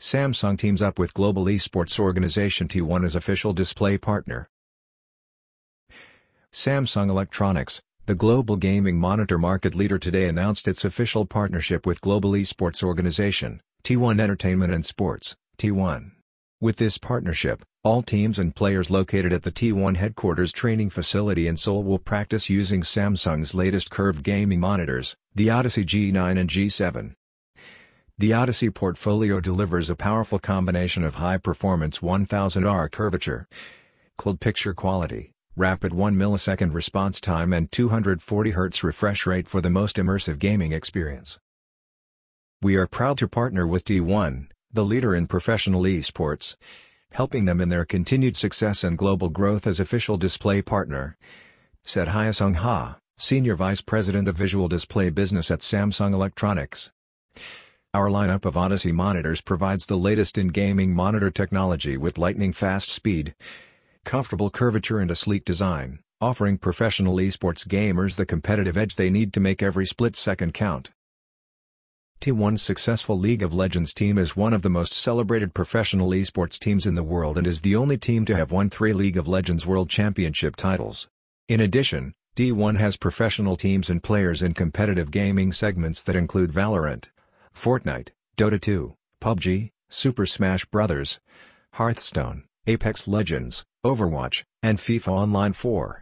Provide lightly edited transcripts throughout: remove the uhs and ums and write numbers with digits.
Samsung teams up with global esports organization T1 as official display partner. Samsung Electronics, the global gaming monitor market leader, today announced its official partnership with global esports organization, T1 Entertainment and Sports, T1. With this partnership, all teams and players located at the T1 headquarters training facility in Seoul will practice using Samsung's latest curved gaming monitors, the Odyssey G9 and G7. The Odyssey portfolio delivers a powerful combination of high-performance 1000R curvature, clear picture quality, rapid 1 millisecond response time and 240 Hz refresh rate for the most immersive gaming experience. We are proud to partner with T1, the leader in professional esports, helping them in their continued success and global growth as official display partner, said Hyesung Ha, Senior Vice President of Visual Display Business at Samsung Electronics. Our lineup of Odyssey monitors provides the latest in gaming monitor technology with lightning-fast speed, comfortable curvature and a sleek design, offering professional esports gamers the competitive edge they need to make every split second count. T1's successful League of Legends team is one of the most celebrated professional esports teams in the world and is the only team to have won 3 League of Legends World Championship titles. In addition, T1 has professional teams and players in competitive gaming segments that include Valorant, Fortnite, Dota 2, PUBG, Super Smash Bros., Hearthstone, Apex Legends, Overwatch, and FIFA Online 4.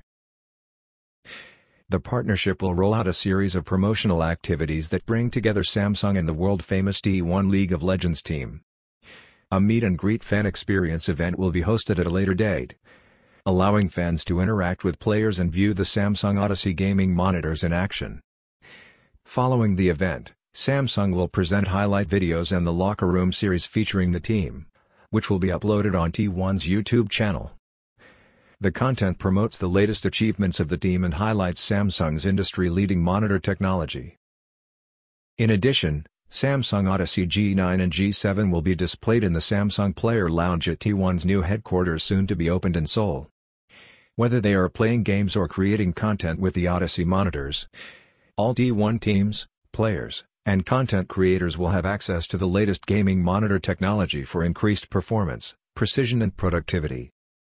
The partnership will roll out a series of promotional activities that bring together Samsung and the world-famous T1 League of Legends team. A meet-and-greet fan experience event will be hosted at a later date, allowing fans to interact with players and view the Samsung Odyssey gaming monitors in action. Following the event, Samsung will present highlight videos and the Locker Room series featuring the team, which will be uploaded on T1's YouTube channel. The content promotes the latest achievements of the team and highlights Samsung's industry-leading monitor technology. In addition, Samsung Odyssey G9 and G7 will be displayed in the Samsung Player Lounge at T1's new headquarters soon to be opened in Seoul. Whether they are playing games or creating content with the Odyssey monitors, all T1 teams, players, and content creators will have access to the latest gaming monitor technology for increased performance, precision and productivity.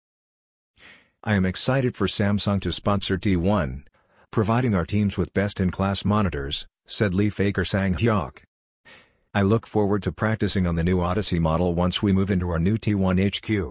I am excited for Samsung to sponsor T1, providing our teams with best-in-class monitors, said Lee Faker Sang-hyuk. I look forward to practicing on the new Odyssey model once we move into our new T1 HQ.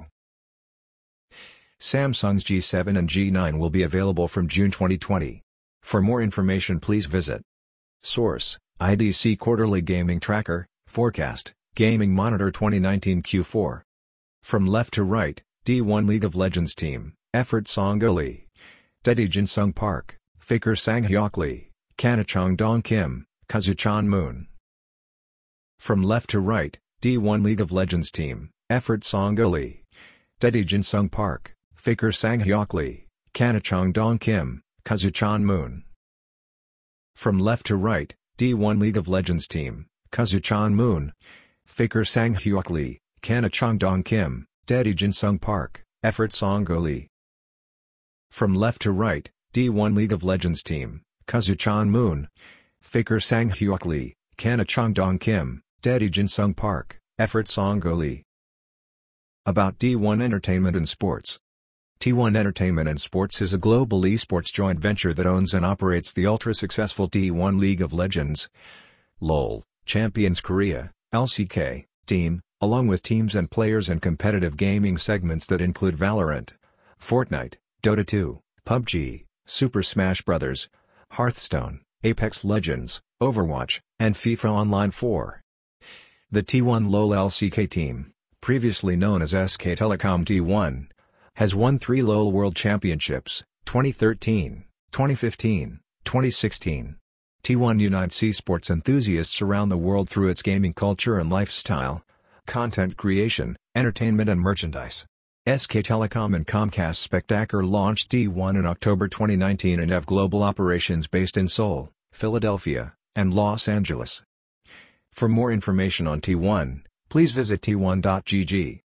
Samsung's G7 and G9 will be available from June 2020. For more information please visit. Source: IDC Quarterly Gaming Tracker, Forecast, Gaming Monitor 2019 Q4. From left to right, T1 League of Legends team, Effort Song-go Lee, Dae Jin-sung Park, Faker Sang-hyuk Lee, Kanachong Dong Kim, Kazuchan Moon. From left to right, T1 League of Legends team, Effort Song-go Lee, Dae Jin-sung Park, Faker Sang-hyuk Lee, Kanachong Dong Kim, Kazuchan Moon. From left to right, T1 League of Legends team, Kazuchan Moon, Faker Sang-hyuk Lee, Kanachong Dong Kim, Dae Jin-sung Park, Effort Song-go Lee. From left to right, T1 League of Legends team, Kazuchan Moon, Faker Sang-hyuk Lee, Kanachong Dong Kim, Dae Jin-sung Park, Effort Song-go Lee. About T1 Entertainment and Sports. T1 Entertainment and Sports is a global esports joint venture that owns and operates the ultra-successful T1 League of Legends (LoL) Champions Korea (LCK) team, along with teams and players in competitive gaming segments that include Valorant, Fortnite, Dota 2, PUBG, Super Smash Bros., Hearthstone, Apex Legends, Overwatch, and FIFA Online 4. The T1 LoL LCK team, previously known as SK Telecom T1, has won 3 LoL World Championships, 2013, 2015, 2016. T1 unites esports enthusiasts around the world through its gaming culture and lifestyle, content creation, entertainment and merchandise. SK Telecom and Comcast Spectacor launched T1 in October 2019 and have global operations based in Seoul, Philadelphia, and Los Angeles. For more information on T1, please visit t1.gg.